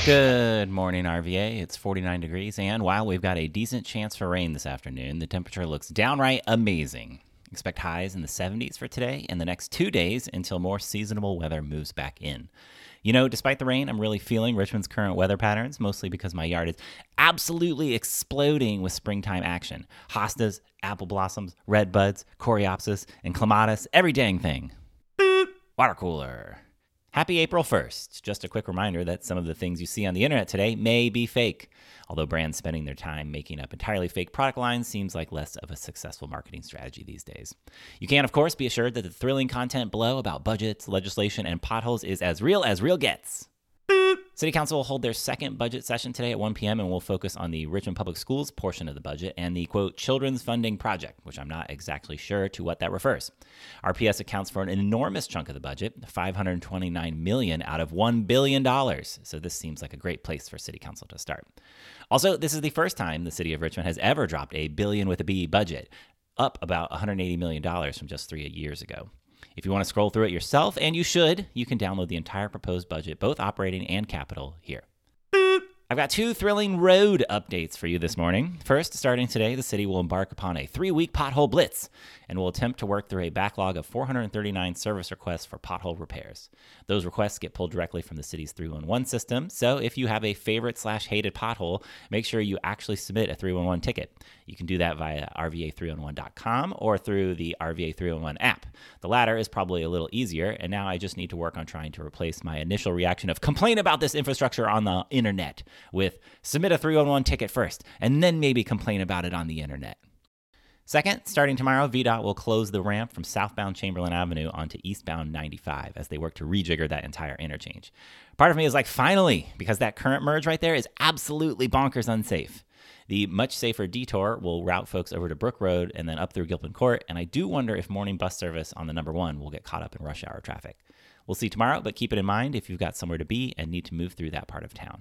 Good morning, RVA. It's 49 degrees, and while we've got a decent chance for rain this afternoon, the temperature looks downright amazing. Expect highs in the 70s for today and the next 2 days until more seasonable weather moves back in. You know, despite the rain, I'm really feeling Richmond's current weather patterns, mostly because my yard is absolutely exploding with springtime action. Hostas, apple blossoms, red buds, coreopsis, and clematis, every dang thing. Boop. Water cooler. Happy April 1st. Just a quick reminder that some of the things you see on the internet today may be fake. Although brands spending their time making up entirely fake product lines seems like less of a successful marketing strategy these days. You can, of course, be assured that the thrilling content below about budgets, legislation, and potholes is as real gets. City Council will hold their second budget session today at 1 p.m. and will focus on the Richmond Public Schools portion of the budget and the, quote, Children's Funding Project, which I'm not exactly sure to what that refers. RPS accounts for an enormous chunk of the budget, $529 million out of $1 billion. So this seems like a great place for City Council to start. Also, this is the first time the City of Richmond has ever dropped a billion with a B budget, up about $180 million from just 3 years ago. If you want to scroll through it yourself, and you should, you can download the entire proposed budget, both operating and capital, here. I've got 2 thrilling road updates for you this morning. First, starting today, the city will embark upon a 3-week pothole blitz and will attempt to work through a backlog of 439 service requests for pothole repairs. Those requests get pulled directly from the city's 311 system, so if you have a favorite/hated pothole, make sure you actually submit a 311 ticket. You can do that via rva311.com or through the RVA 311 app. The latter is probably a little easier, and now I just need to work on trying to replace my initial reaction of complain about this infrastructure on the internet with submit a 311 ticket first, and then maybe complain about it on the internet. Second, starting tomorrow, VDOT will close the ramp from southbound Chamberlain Avenue onto eastbound 95 as they work to rejigger that entire interchange. Part of me is like, finally, because that current merge right there is absolutely bonkers unsafe. The much safer detour will route folks over to Brook Road and then up through Gilpin Court, and I do wonder if morning bus service on the number 1 will get caught up in rush hour traffic. We'll see tomorrow, but keep it in mind if you've got somewhere to be and need to move through that part of town.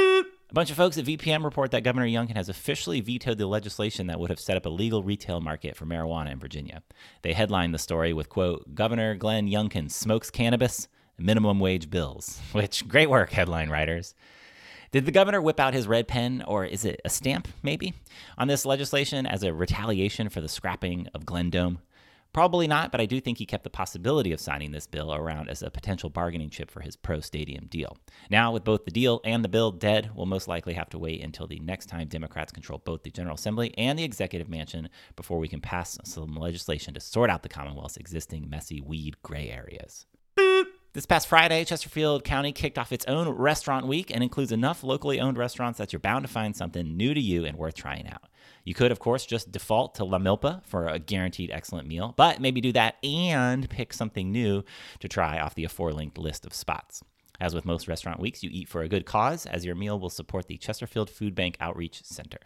A bunch of folks at VPM report that Governor Youngkin has officially vetoed the legislation that would have set up a legal retail market for marijuana in Virginia. They headlined the story with, quote, Governor Glenn Youngkin smokes cannabis, minimum wage bills, which, great work, headline writers. Did the governor whip out his red pen, or is it a stamp, maybe, on this legislation as a retaliation for the scrapping of Glendome? Probably not, but I do think he kept the possibility of signing this bill around as a potential bargaining chip for his pro-stadium deal. Now, with both the deal and the bill dead, we'll most likely have to wait until the next time Democrats control both the General Assembly and the Executive Mansion before we can pass some legislation to sort out the Commonwealth's existing messy weed gray areas. This past Friday, Chesterfield County kicked off its own restaurant week and includes enough locally owned restaurants that you're bound to find something new to you and worth trying out. You could, of course, just default to La Milpa for a guaranteed excellent meal, but maybe do that and pick something new to try off the aforelinked list of spots. As with most restaurant weeks, you eat for a good cause, as your meal will support the Chesterfield Food Bank Outreach Center.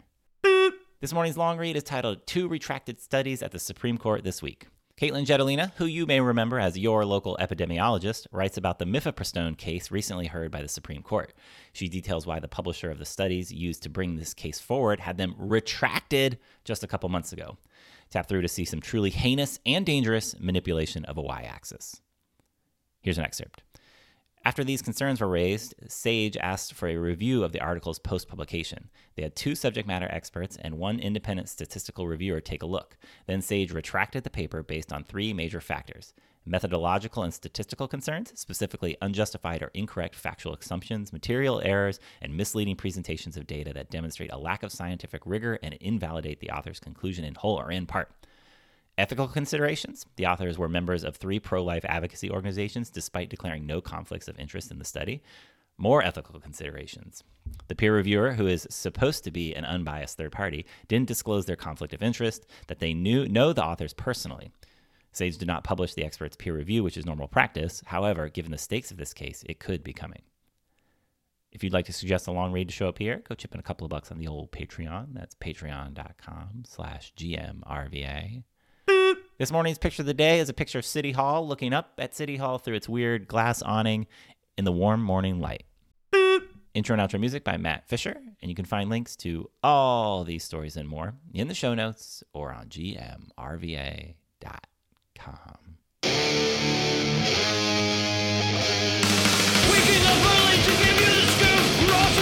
This morning's long read is titled 2 Retracted Studies at the Supreme Court This Week. Caitlin Jedalina, who you may remember as your local epidemiologist, writes about the mifepristone case recently heard by the Supreme Court. She details why the publisher of the studies used to bring this case forward had them retracted just a couple months ago. Tap through to see some truly heinous and dangerous manipulation of a y-axis. Here's an excerpt. After these concerns were raised, SAGE asked for a review of the article's post-publication. They had 2 subject matter experts and 1 independent statistical reviewer take a look. Then SAGE retracted the paper based on 3 major factors: methodological and statistical concerns, specifically unjustified or incorrect factual assumptions, material errors, and misleading presentations of data that demonstrate a lack of scientific rigor and invalidate the author's conclusion in whole or in part. Ethical considerations. The authors were members of 3 pro-life advocacy organizations despite declaring no conflicts of interest in the study. More ethical considerations. The peer reviewer, who is supposed to be an unbiased third party, didn't disclose their conflict of interest, that they know the authors personally. SAGE did not publish the expert's peer review, which is normal practice. However, given the stakes of this case, it could be coming. If you'd like to suggest a long read to show up here, go chip in a couple of bucks on the old Patreon. That's patreon.com/GMRVA. This morning's picture of the day is a picture of City Hall looking up at City Hall through its weird glass awning in the warm morning light. Intro and outro music by Matt Fisher, and you can find links to all these stories and more in the show notes or on gmrva.com. Waking up early to give you the scoop. Cross